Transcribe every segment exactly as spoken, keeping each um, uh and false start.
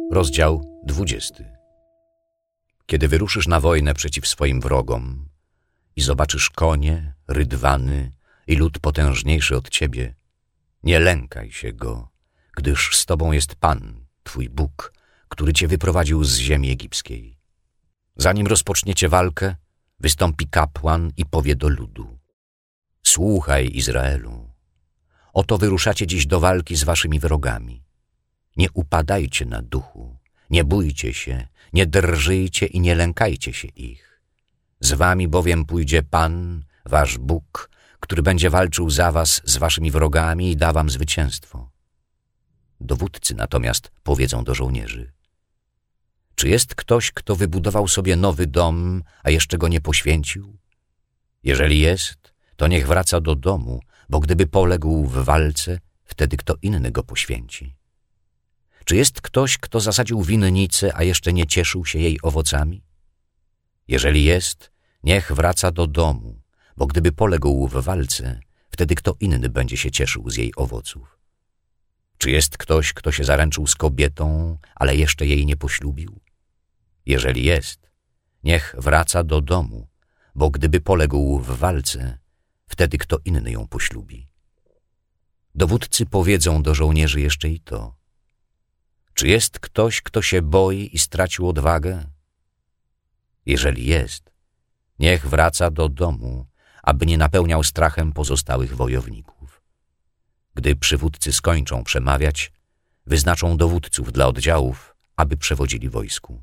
Rozdział dwudziesty. Kiedy wyruszysz na wojnę przeciw swoim wrogom i zobaczysz konie, rydwany i lud potężniejszy od ciebie, nie lękaj się go, gdyż z tobą jest Pan, twój Bóg, który cię wyprowadził z ziemi egipskiej. Zanim rozpoczniecie walkę, wystąpi kapłan i powie do ludu: Słuchaj, Izraelu, oto wyruszacie dziś do walki z waszymi wrogami. Nie upadajcie na duchu, nie bójcie się, nie drżyjcie i nie lękajcie się ich. Z wami bowiem pójdzie Pan, wasz Bóg, który będzie walczył za was z waszymi wrogami i da wam zwycięstwo. Dowódcy natomiast powiedzą do żołnierzy: Czy jest ktoś, kto wybudował sobie nowy dom, a jeszcze go nie poświęcił? Jeżeli jest, to niech wraca do domu, bo gdyby poległ w walce, wtedy kto inny go poświęci. Czy jest ktoś, kto zasadził winnicę, a jeszcze nie cieszył się jej owocami? Jeżeli jest, niech wraca do domu, bo gdyby poległ w walce, wtedy kto inny będzie się cieszył z jej owoców. Czy jest ktoś, kto się zaręczył z kobietą, ale jeszcze jej nie poślubił? Jeżeli jest, niech wraca do domu, bo gdyby poległ w walce, wtedy kto inny ją poślubi. Dowódcy powiedzą do żołnierzy jeszcze i to: Czy jest ktoś, kto się boi i stracił odwagę? Jeżeli jest, niech wraca do domu, aby nie napełniał strachem pozostałych wojowników. Gdy przywódcy skończą przemawiać, wyznaczą dowódców dla oddziałów, aby przewodzili wojsku.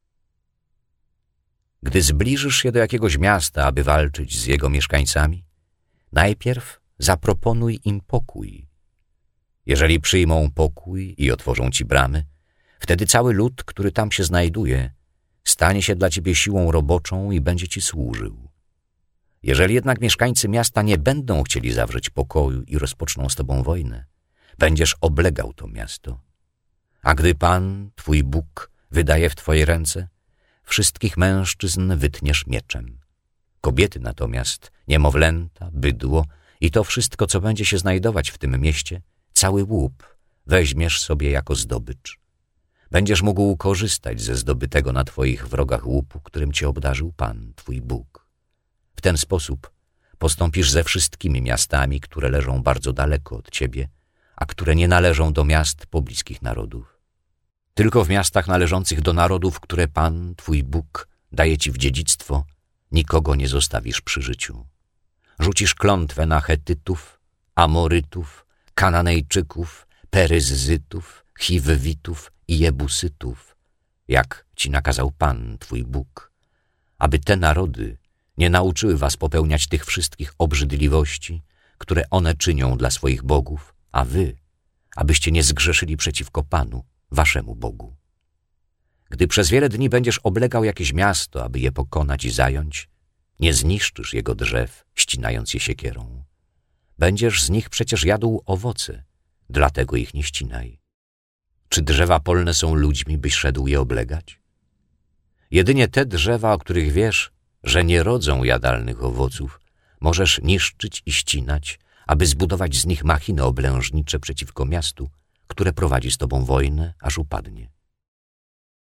Gdy zbliżysz się do jakiegoś miasta, aby walczyć z jego mieszkańcami, najpierw zaproponuj im pokój. Jeżeli przyjmą pokój i otworzą ci bramy, wtedy cały lud, który tam się znajduje, stanie się dla ciebie siłą roboczą i będzie ci służył. Jeżeli jednak mieszkańcy miasta nie będą chcieli zawrzeć pokoju i rozpoczną z tobą wojnę, będziesz oblegał to miasto. A gdy Pan, twój Bóg, wydaje w twoje ręce, wszystkich mężczyzn wytniesz mieczem. Kobiety natomiast, niemowlęta, bydło i to wszystko, co będzie się znajdować w tym mieście, cały łup weźmiesz sobie jako zdobycz. Będziesz mógł korzystać ze zdobytego na twoich wrogach łupu, którym cię obdarzył Pan, twój Bóg. W ten sposób postąpisz ze wszystkimi miastami, które leżą bardzo daleko od ciebie, a które nie należą do miast pobliskich narodów. Tylko w miastach należących do narodów, które Pan, twój Bóg, daje ci w dziedzictwo, nikogo nie zostawisz przy życiu. Rzucisz klątwę na Chetytów, Amorytów, Kananejczyków, Peryzzytów, Chiwwitów i Jebusytów, jak ci nakazał Pan, twój Bóg, aby te narody nie nauczyły was popełniać tych wszystkich obrzydliwości, które one czynią dla swoich bogów, a wy, abyście nie zgrzeszyli przeciwko Panu, waszemu Bogu. Gdy przez wiele dni będziesz oblegał jakieś miasto, aby je pokonać i zająć, nie zniszczysz jego drzew, ścinając je siekierą. Będziesz z nich przecież jadł owoce, dlatego ich nie ścinaj. Czy drzewa polne są ludźmi, byś szedł je oblegać? Jedynie te drzewa, o których wiesz, że nie rodzą jadalnych owoców, możesz niszczyć i ścinać, aby zbudować z nich machiny oblężnicze przeciwko miastu, które prowadzi z tobą wojnę, aż upadnie.